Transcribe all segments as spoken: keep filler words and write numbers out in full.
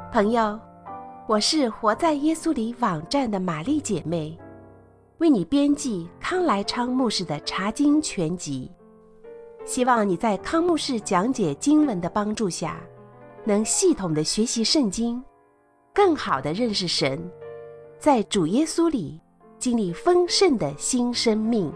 朋友，我是活在耶稣里网站的玛丽姐妹，为你编辑康来昌牧师的查经全集，希望你在康牧师讲解经文的帮助下，能系统的学习圣经，更好的认识神，在主耶稣里经历丰盛的新生命。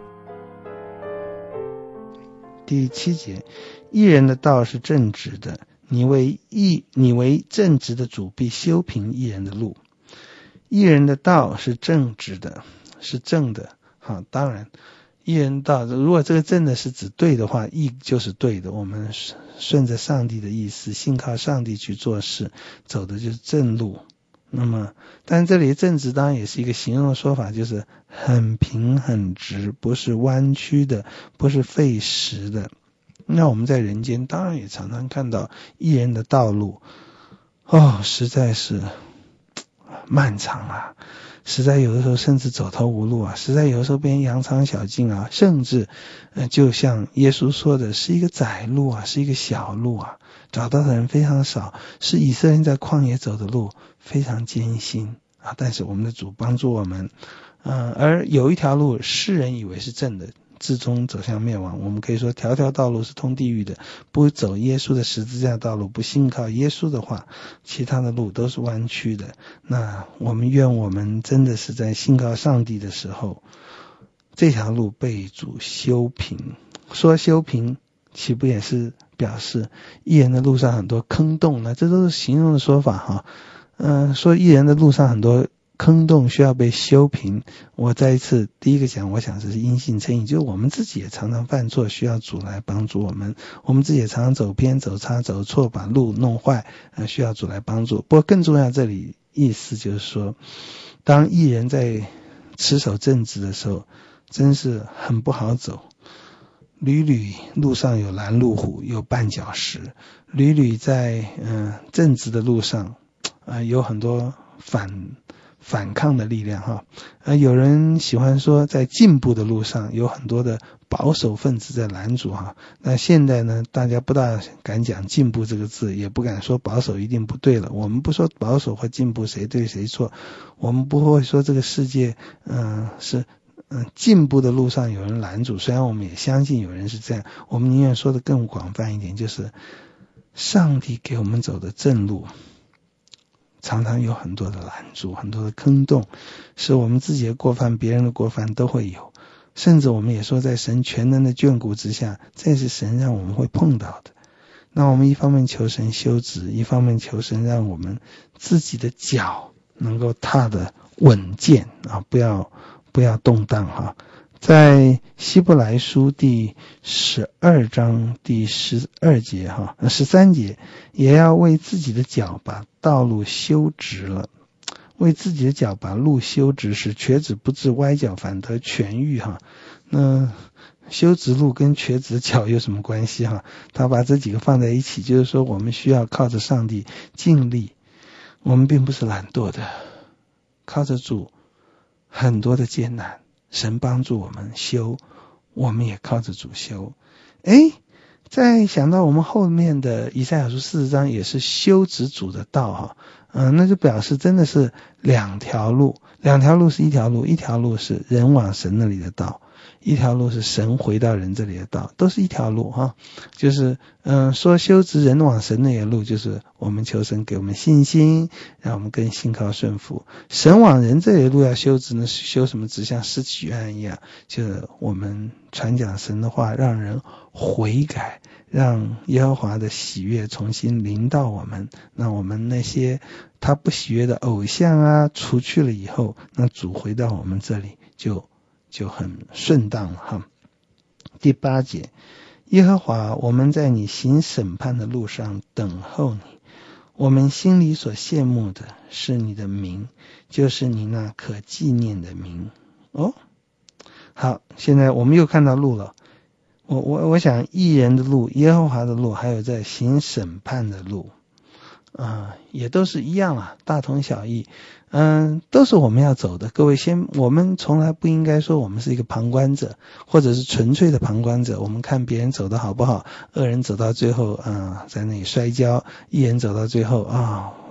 第七节，义人的道是正直的，你为义，你为正直的主必修平义人的路。义人的道是正直的，是正的。好，当然义人道，如果这个正的是指对的话，义就是对的，我们顺着上帝的意思，信靠上帝去做事，走的就是正路。那么但这里正直当然也是一个形容的说法，就是很平很直，不是弯曲的，不是费时的。那我们在人间当然也常常看到义人的道路哦，实在是漫长啊，实在有的时候甚至走投无路啊，实在有的时候变羊肠小径啊，甚至、呃、就像耶稣说的，是一个窄路啊，是一个小路啊，找到的人非常少，是以色列人在旷野走的路，非常艰辛啊。但是我们的主帮助我们，呃，而有一条路世人以为是正的，至终走向灭亡。我们可以说条条道路是通地狱的，不走耶稣的十字架道路，不信靠耶稣的话，其他的路都是弯曲的。那我们愿我们真的是在信靠上帝的时候，这条路被主修平。说修平岂不也是表示义人的路上很多坑洞呢？这都是形容的说法哈。嗯、呃，说义人的路上很多坑洞需要被修平。我再一次第一个讲，我想这是因信称义，就是我们自己也常常犯错，需要主来帮助我们。我们自己也常常走偏走差走错，把路弄坏、呃、需要主来帮助。不过更重要，这里意思就是说，当义人在持守正直的时候，真是很不好走。屡屡路上有拦路虎，有绊脚石，屡屡在嗯、呃、正直的路上啊、呃、有很多反反抗的力量哈。呃有人喜欢说在进步的路上有很多的保守分子在拦阻哈。那现在呢，大家不大敢讲进步这个字，也不敢说保守一定不对了。我们不说保守或进步谁对谁错，我们不会说这个世界嗯、呃、是嗯，进步的路上有人拦阻，虽然我们也相信有人是这样，我们宁愿说的更广泛一点，就是上帝给我们走的正路常常有很多的拦阻，很多的坑洞，是我们自己的过犯，别人的过犯都会有，甚至我们也说在神全能的眷顾之下，这是神让我们会碰到的。那我们一方面求神修直，一方面求神让我们自己的脚能够踏得稳健啊，不要不要动荡哈。在希伯来书第十二章第十二节哈，十三节，也要为自己的脚把道路修直了，为自己的脚把路修直，使瘸子不致歪脚，反得痊愈哈。那修直路跟瘸子的脚有什么关系哈？他把这几个放在一起，就是说我们需要靠着上帝尽力，我们并不是懒惰的，靠着主很多的艰难，神帮助我们修，我们也靠着主修。诶，再想到我们后面的以赛亚书四十章也是修直主的道哈，嗯、呃，那就表示真的是两条路，两条路是一条路，一条路是人往神那里的道，一条路是神回到人这里的道，都是一条路哈。就是嗯、呃，说修直人往神那里的路，就是我们求神给我们信心，让我们更信靠顺服。神往人这里的路要修直呢，修什么直？像施洗约翰一样，就是我们传讲神的话，让人悔改，让耶和华的喜悦重新临到我们。那我们那些他不喜悦的偶像啊，除去了以后，那主回到我们这里就就很顺当了哈。第八节，耶和华，我们在你行审判的路上等候你，我们心里所羡慕的是你的名，就是你那可纪念的名。哦，好，现在我们又看到路了。我我我想义人的路，耶和华的路，还有在行审判的路啊、呃，也都是一样啊，大同小异。嗯、呃，都是我们要走的。各位先，我们从来不应该说我们是一个旁观者，或者是纯粹的旁观者。我们看别人走的好不好，恶人走到最后啊、呃，在那里摔跤，义人走到最后啊、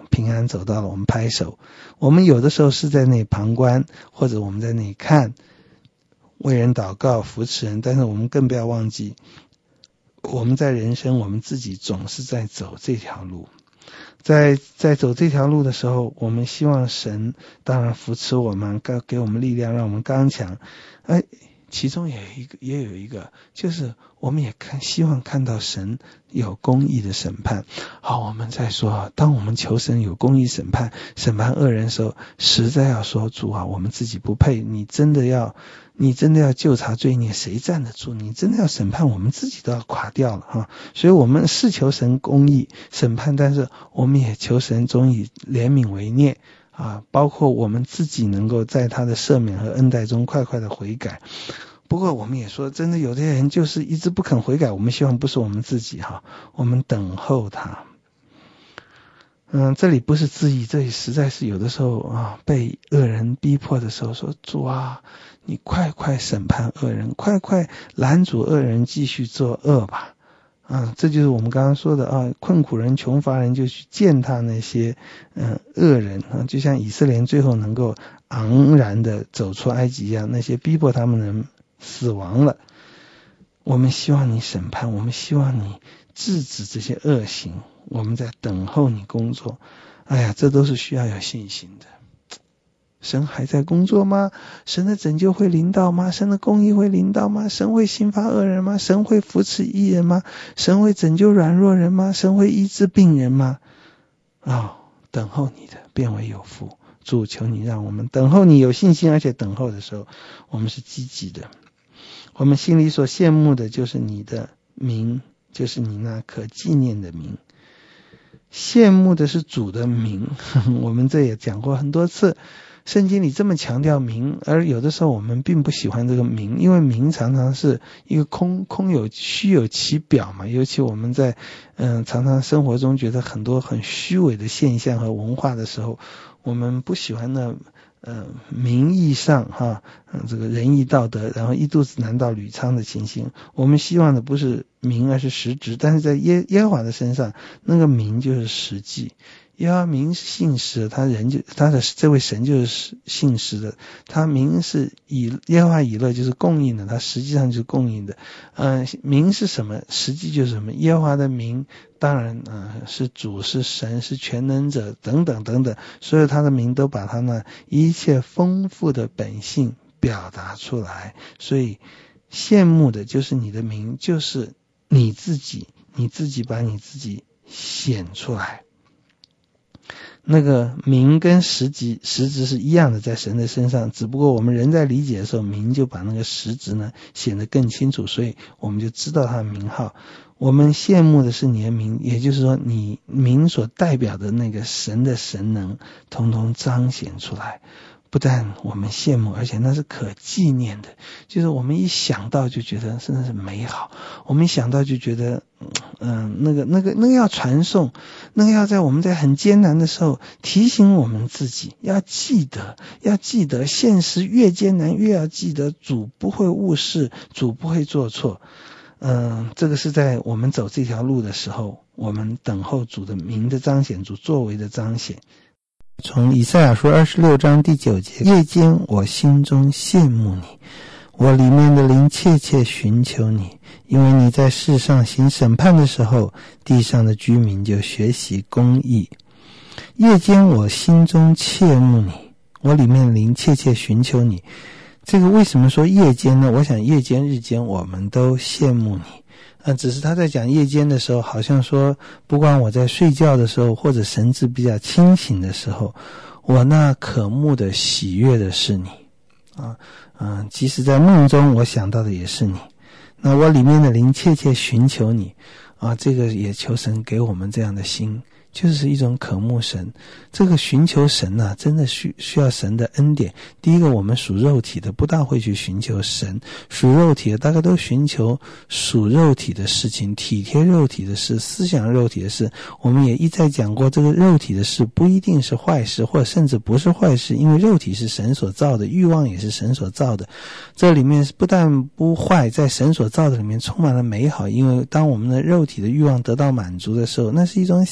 平安走到了，我们拍手。我们有的时候是在那里旁观，或者我们在那里看，为人祷告扶持人，但是我们更不要忘记，我们在人生我们自己总是在走这条路。在在走这条路的时候，我们希望神当然扶持我们，给我们力量，让我们刚强。哎，其中也有一个也有一个就是我们也看希望看到神有公义的审判。好，我们再说，当我们求神有公义审判审判恶人的时候，实在要说，主啊，我们自己不配，你真的要你真的要究察罪孽，谁站得住？你真的要审判，我们自己都要垮掉了哈。所以我们是求神公义审判，但是我们也求神总以怜悯为念啊，包括我们自己能够在他的赦免和恩待中快快的悔改。不过我们也说，真的有些人就是一直不肯悔改，我们希望不是我们自己哈，我们等候他。嗯，这里不是质疑，这里实在是有的时候啊，被恶人逼迫的时候说，主啊，你快快审判恶人，快快拦阻恶人继续做恶吧。啊，这就是我们刚刚说的啊，困苦人穷乏人就去践踏那些嗯恶人啊，就像以色列人最后能够昂然的走出埃及一样，那些逼迫他们的人死亡了。我们希望你审判，我们希望你制止这些恶行，我们在等候你工作。哎呀，这都是需要有信心的。神还在工作吗？神的拯救会临到吗？神的公义会临到吗？神会刑罚恶人吗？神会扶持义人吗？神会拯救软弱人吗？神会医治病人吗？哦，等候你的变为有福。主，求你让我们等候你有信心，而且等候的时候我们是积极的。我们心里所羡慕的就是你的名，就是你那可纪念的名。羡慕的是主的名，我们这也讲过很多次，圣经里这么强调名，而有的时候我们并不喜欢这个名，因为名常常是一个空空有虚有其表嘛，尤其我们在嗯常常生活中觉得很多很虚伪的现象和文化的时候，我们不喜欢的呃名义上哈嗯这个仁义道德，然后一肚子难到吕昌的情形。我们希望的不是名而是实质，但是在耶耶和华的身上，那个名就是实际。耶和华名是信实的，他人就他的这位神就是信实的，他名是以耶和华以勒就是供应的，他实际上就是供应的。嗯、呃，名是什么？实际就是什么？耶和华的名当然嗯、呃、是主是神是全能者等等等等，所有他的名都把他那一切丰富的本性表达出来。所以羡慕的就是你的名，就是你自己，你自己把你自己显出来。那个名跟实际实质是一样的，在神的身上，只不过我们人在理解的时候，名就把那个实质呢显得更清楚，所以我们就知道他的名号。我们羡慕的是你的名，也就是说你名所代表的那个神的神能统统彰显出来。不但我们羡慕，而且那是可纪念的，就是我们一想到就觉得真的是美好，我们一想到就觉得嗯、呃，那个那个那个要传颂，那个要在我们在很艰难的时候提醒我们自己，要记得要记得现实越艰难越要记得主不会误事，主不会做错。嗯、呃，这个是在我们走这条路的时候，我们等候主的名的彰显，主作为的彰显。从以赛亚书二十六章第九节，夜间我心中羡慕你，我里面的灵切切寻求你，因为你在世上行审判的时候，地上的居民就学习公义。夜间我心中切慕你，我里面的灵切切寻求你。这个为什么说夜间呢？我想夜间日间我们都羡慕你，呃，只是他在讲夜间的时候，好像说不管我在睡觉的时候，或者神志比较清醒的时候，我那渴慕的喜悦的是你啊，嗯、呃，即使在梦中我想到的也是你。那我里面的灵切切寻求你啊，这个也求神给我们这样的心，就是一种渴慕神。这个寻求神啊，真的需需要神的恩典。第一个，我们属肉体的不大会去寻求神，属肉体的大概都寻求属肉体的事情，体贴肉体的事，思想肉体的事。我们也一再讲过，这个肉体的事不一定是坏事，或者甚至不是坏事，因为肉体是神所造的，欲望也是神所造的。这里面不但不坏，在神所造的里面充满了美好，因为当我们的肉体的欲望得到满足的时候，那是一种喜悦。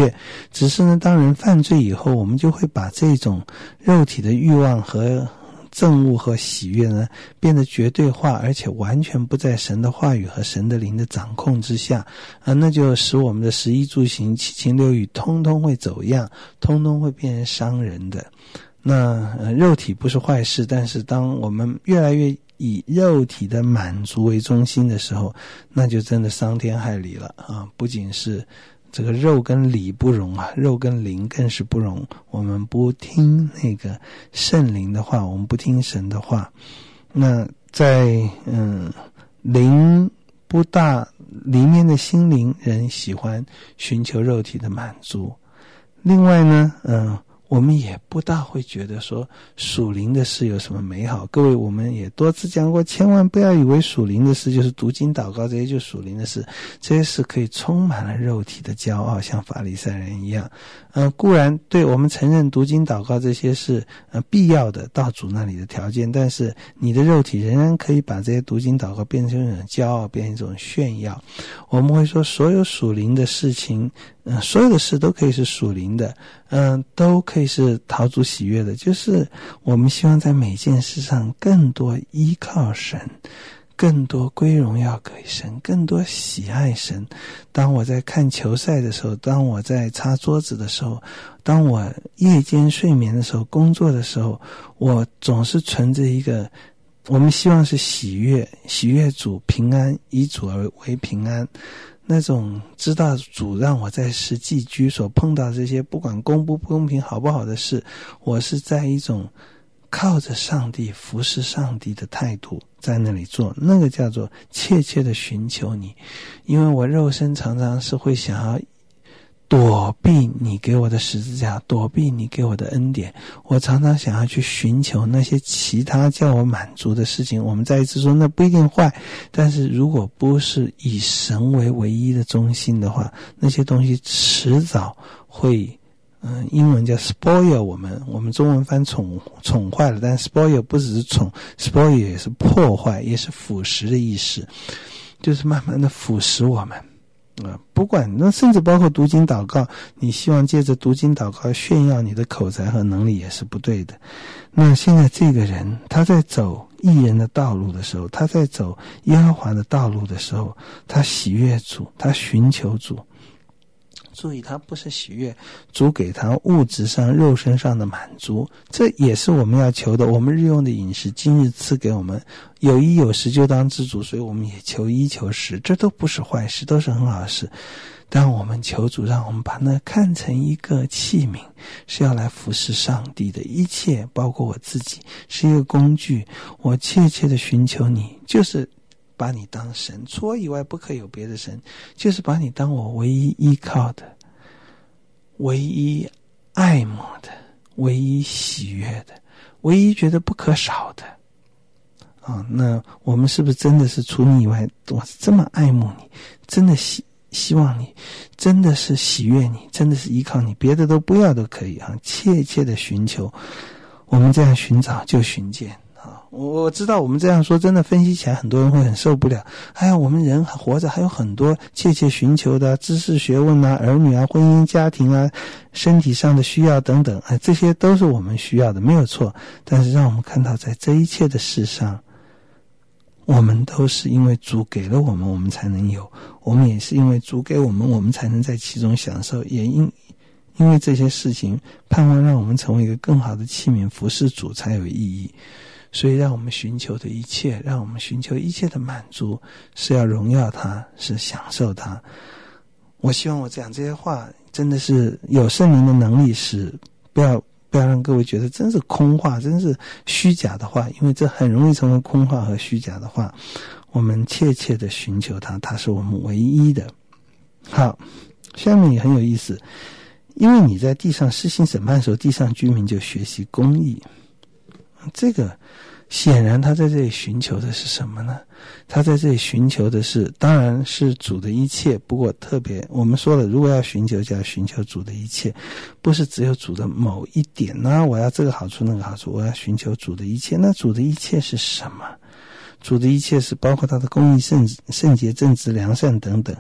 悦。只是呢，当人犯罪以后，我们就会把这种肉体的欲望和憎恶和喜悦呢变得绝对化，而且完全不在神的话语和神的灵的掌控之下啊，那就使我们的食衣住行七情六欲通通会走样，通通会变成伤人的。那、呃、肉体不是坏事，但是当我们越来越以肉体的满足为中心的时候，那就真的伤天害理了啊！不仅是这个肉跟理不容啊，肉跟灵更是不容。我们不听那个圣灵的话，我们不听神的话，那在嗯灵不大里面的心灵人喜欢寻求肉体的满足。另外呢，嗯。我们也不大会觉得说属灵的事有什么美好。各位，我们也多次讲过，千万不要以为属灵的事就是读经祷告，这些就是属灵的事，这些事可以充满了肉体的骄傲，像法利赛人一样。呃，固然对我们承认读经祷告这些是呃必要的，到主那里的条件，但是你的肉体仍然可以把这些读经祷告变成一种骄傲，变成一种炫耀。我们会说，所有属灵的事情，嗯、呃，所有的事都可以是属灵的，嗯、呃，都可以是讨主喜悦的，就是我们希望在每件事上更多依靠神，更多归荣耀给神，更多喜爱神。当我在看球赛的时候，当我在擦桌子的时候，当我夜间睡眠的时候，工作的时候，我总是存着一个我们希望是喜悦，喜悦主平安，以主而为平安。那种知道主让我在世寄居所碰到这些不管公不公平好不好的事，我是在一种靠着上帝服侍上帝的态度在那里做，那个叫做切切的寻求你。因为我肉身常常是会想要躲避你给我的十字架，躲避你给我的恩典，我常常想要去寻求那些其他叫我满足的事情。我们再一次说，那不一定坏，但是如果不是以神为唯一的中心的话，那些东西迟早会嗯，英文叫 spoil 我们，我们中文翻宠宠坏了，但 spoil 不只是宠， spoil 也是破坏，也是腐蚀的意思，就是慢慢的腐蚀我们。呃，不管那甚至包括读经祷告，你希望借着读经祷告炫耀你的口才和能力也是不对的。那现在这个人他在走义人的道路的时候，他在走耶和华的道路的时候，他喜悦主，他寻求主。注意，他不是喜悦主给他物质上肉身上的满足，这也是我们要求的。我们日用的饮食今日赐给我们，有衣有食就当知足，所以我们也求衣求食，这都不是坏事，都是很好的事。但我们求主让我们把那看成一个器皿，是要来服侍上帝的，一切包括我自己是一个工具。我切切的寻求你，就是把你当神，除我以外不可有别的神，就是把你当我唯一依靠的，唯一爱慕的，唯一喜悦的，唯一觉得不可少的啊！那我们是不是真的是除你以外，我是这么爱慕你，真的希希望你，真的是喜悦你，真的是依靠你，别的都不要都可以啊！切切的寻求，我们这样寻找就寻见。我知道我们这样说真的分析起来很多人会很受不了。哎呀，我们人活着还有很多切切寻求的知识学问啊，儿女啊，婚姻家庭啊，身体上的需要等等，哎，这些都是我们需要的，没有错。但是让我们看到在这一切的事上，我们都是因为主给了我们，我们才能有，我们也是因为主给我们，我们才能在其中享受，也因因为这些事情盼望让我们成为一个更好的器皿，服侍主才有意义。所以让我们寻求的一切，让我们寻求一切的满足，是要荣耀他，是享受他。我希望我讲这些话真的是有圣灵的能力，是不要不要让各位觉得真是空话，真是虚假的话，因为这很容易成为空话和虚假的话。我们切切的寻求他，他是我们唯一的。好，下面也很有意思，因为你在地上施行审判的时候，地上居民就学习公义。这个显然他在这里寻求的是什么呢？他在这里寻求的是，当然是主的一切，不过特别我们说了，如果要寻求就要寻求主的一切，不是只有主的某一点，那我要这个好处那个好处，我要寻求主的一切。那主的一切是什么？主的一切是包括他的公义、圣圣洁、正直、良善等等，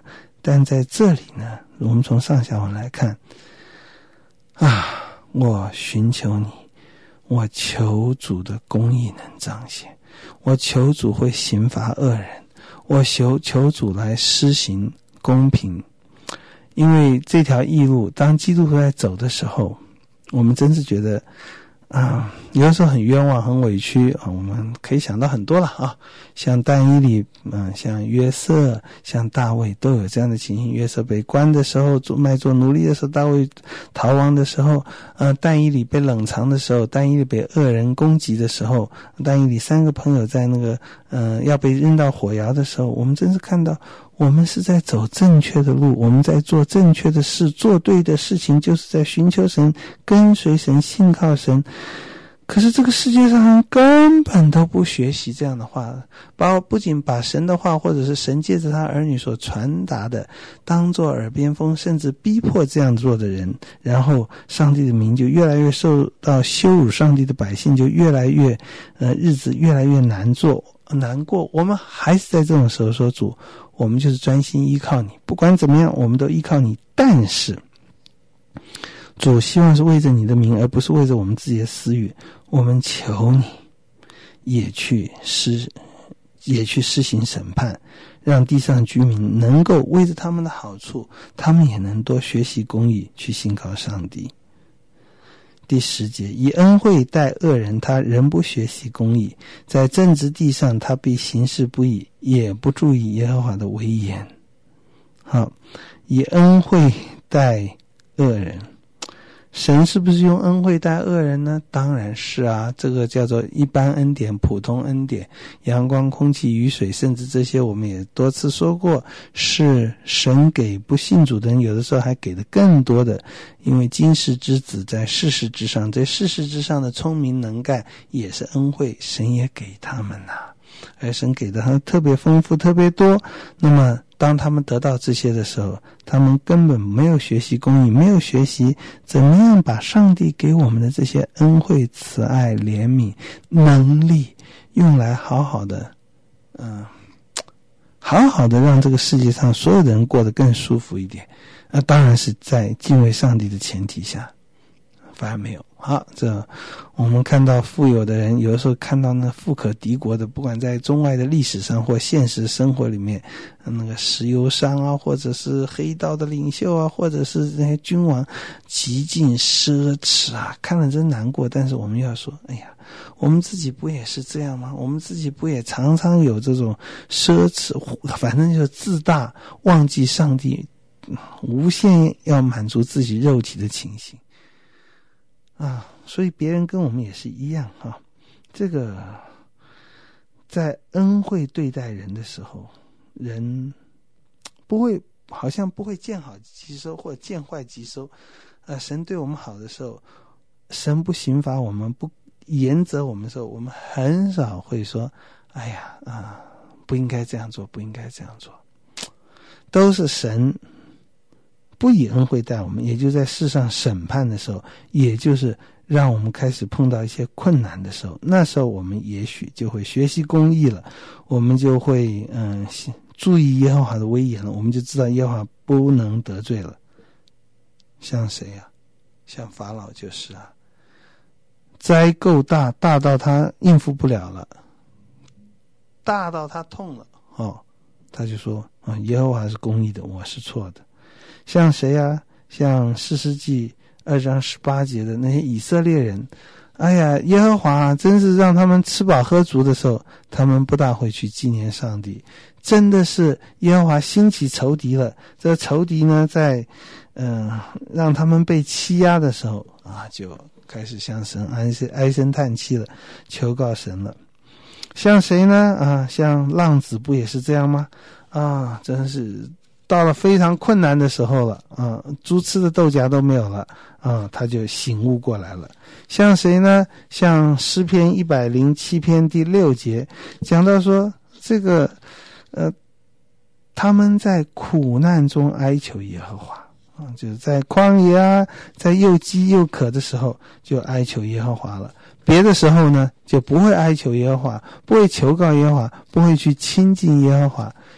但在这里呢，我们从上下文来看啊，我寻求你，我求主的公义能彰显，我求主会刑罚恶人，我求求主来施行公平。因为这条义路当基督徒在走的时候，我们真是觉得啊、嗯，有的时候很冤枉很委屈啊，我们可以想到很多了啊，像但以理嗯，像约瑟，像大卫都有这样的情形。约瑟被关的时候，做卖做奴隶的时候，大卫逃亡的时候，呃，但以理被冷藏的时候，但以理被恶人攻击的时候，但以理三个朋友在那个呃要被扔到火窑的时候，我们真是看到我们是在走正确的路，我们在做正确的事，做对的事情，就是在寻求神，跟随神，信靠神。可是这个世界上人根本都不学习这样的话，把不仅把神的话或者是神借着他儿女所传达的当作耳边风，甚至逼迫这样做的人，然后上帝的名就越来越受到羞辱，上帝的百姓就越来越呃日子越来越难做难过。我们还是在这种时候说，主，我们就是专心依靠你，不管怎么样我们都依靠你，但是主希望是为着你的名，而不是为着我们自己的私欲。我们求你也去施也去施行审判，让地上居民能够为着他们的好处，他们也能多学习公义，去信靠上帝。第十节，以恩惠待恶人，他仍不学习公义，在正直地上他必行事不义，也不注意耶和华的威严。好，以恩惠待恶人，神是不是用恩惠待恶人呢？当然是啊，这个叫做一般恩典、普通恩典，阳光、空气、雨水，甚至这些我们也多次说过，是神给不信主的人，有的时候还给的更多的。因为今世之子在世事之上，在世事之上的聪明能干也是恩惠，神也给他们呐、啊，而神给的他特别丰富特别多。那么当他们得到这些的时候，他们根本没有学习公义，没有学习怎么样把上帝给我们的这些恩惠、慈爱、怜悯、能力用来好好的嗯、呃，好好的让这个世界上所有的人过得更舒服一点。那当然是在敬畏上帝的前提下，反而没有。好，这我们看到富有的人，有的时候看到那富可敌国的，不管在中外的历史上或现实生活里面，那个石油商啊，或者是黑道的领袖啊，或者是那些君王，极尽奢侈啊，看了真难过。但是我们要说，哎呀，我们自己不也是这样吗？我们自己不也常常有这种奢侈，反正就是自大，忘记上帝，无限要满足自己肉体的情形啊，所以别人跟我们也是一样啊。这个在恩惠对待人的时候，人不会好像不会见好即收或者见坏即收。呃，神对我们好的时候，神不刑罚我们，不严责我们的时候，我们很少会说，哎呀啊，不应该这样做，不应该这样做。都是神不以恩惠待我们，也就在世上审判的时候，也就是让我们开始碰到一些困难的时候，那时候我们也许就会学习公义了，我们就会嗯注意耶和华的威严了，我们就知道耶和华不能得罪了。像谁啊？像法老就是啊，灾够大，大到他应付不了了，大到他痛了哦，他就说啊，耶和华是公义的，我是错的。像谁啊？像士师记二章十八节的那些以色列人，哎呀，耶和华、啊、真是让他们吃饱喝足的时候，他们不大会去纪念上帝。真的是耶和华兴起仇敌了，这仇敌呢，在嗯、呃、让他们被欺压的时候啊，就开始向神唉声唉声叹气了，求告神了。像谁呢？啊，像浪子不也是这样吗？啊，真是到了非常困难的时候了啊，猪吃的豆荚都没有了啊，他就醒悟过来了。像谁呢？像诗篇一百零七篇第六节讲到说，这个呃，他们在苦难中哀求耶和华啊，就是在旷野啊，在又饥又渴的时候就哀求耶和华了。别的时候呢，就不会哀求耶和华，不会求告耶和华，不会去亲近耶和华。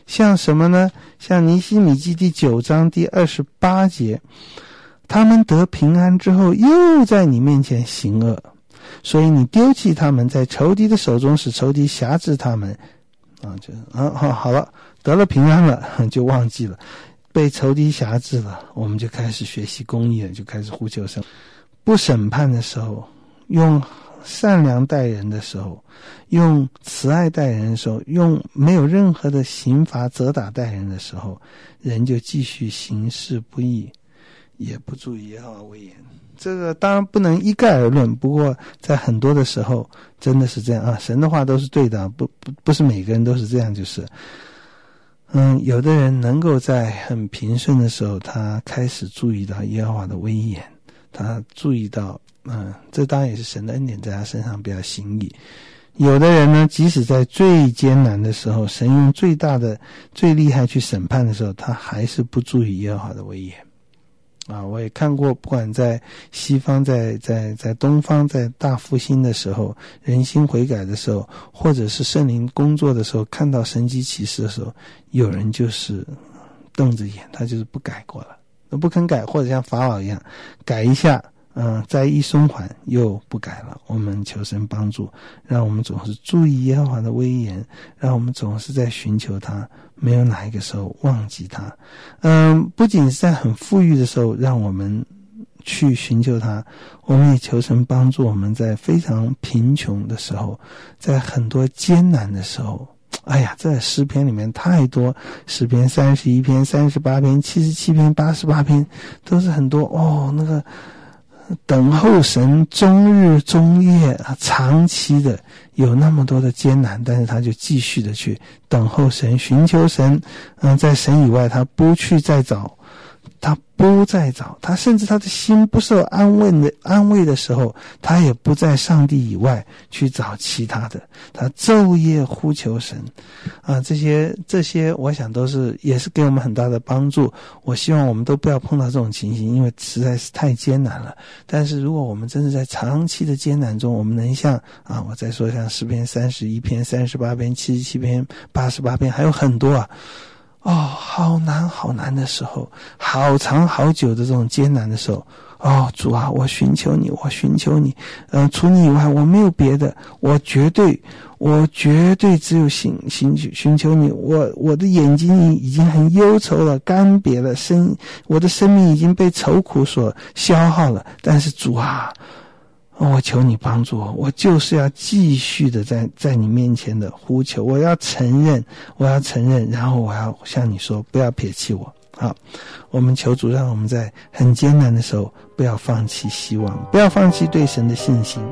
像什么呢？像尼希米记第九章第二十八节，他们得平安之后，又在你面前行恶，所以你丢弃他们，在仇敌的手中，使仇敌辖制他们。啊，就啊好好了，得了平安了，就忘记了，被仇敌辖制了，我们就开始学习公义了，就开始呼求神。不审判的时候，用善良待人的时候，用慈爱待人的时候，用没有任何的刑罚责打待人的时候，人就继续行事不义，也不注意耶和华威严。这个当然不能一概而论，不过在很多的时候真的是这样啊，神的话都是对的，不不不是每个人都是这样，就是嗯，有的人能够在很平顺的时候，他开始注意到耶和华的威严，他注意到嗯，这当然也是神的恩典在他身上比较行义。有的人呢，即使在最艰难的时候，神用最大的最厉害去审判的时候，他还是不注意耶和华的威严啊。我也看过，不管在西方，在在在东方，在大复兴的时候，人心悔改的时候，或者是圣灵工作的时候，看到神迹奇事的时候，有人就是瞪着眼，他就是不改过了，不肯改，或者像法老一样改一下，嗯，再一松缓又不改了。我们求神帮助，让我们总是注意耶和华的威严，让我们总是在寻求他，没有哪一个时候忘记他。嗯，不仅是在很富裕的时候让我们去寻求他，我们也求神帮助我们在非常贫穷的时候，在很多艰难的时候。哎呀，这诗篇里面太多，诗篇三十一篇、三十八篇、七十七篇、八十八篇，都是很多哦，那个等候神终日终夜长期的有那么多的艰难，但是他就继续的去等候神，寻求神。嗯，在神以外他不去再找，他不再找，他甚至他的心不受安慰的安慰的时候，他也不在上帝以外去找其他的，他昼夜呼求神啊，这些这些我想都是也是给我们很大的帮助。我希望我们都不要碰到这种情形，因为实在是太艰难了。但是如果我们真是在长期的艰难中，我们能像啊，我再说像诗篇三十一篇、三十八篇、七十七篇、八十八篇，还有很多啊。哦，好难好难的时候，好长好久的这种艰难的时候，哦，主啊，我寻求你，我寻求你，嗯、呃，除你以外我没有别的，我绝对我绝对只有寻寻寻求你。我我的眼睛已经很忧愁了，干瘪了，生我的生命已经被愁苦所消耗了，但是主啊，我求你帮助我，我就是要继续的在在你面前的呼求，我要承认，我要承认，然后我要向你说，不要撇弃我。好，我们求主让我们在很艰难的时候不要放弃希望，不要放弃对神的信心。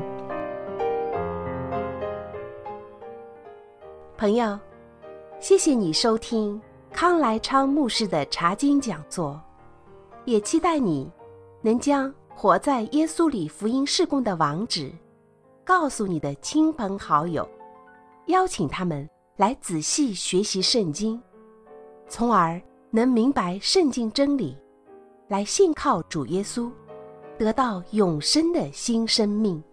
朋友，谢谢你收听康来昌牧师的查经讲座，也期待你能将活在耶稣里福音事工的网址告诉你的亲朋好友，邀请他们来仔细学习圣经，从而能明白圣经真理，来信靠主耶稣，得到永生的新生命。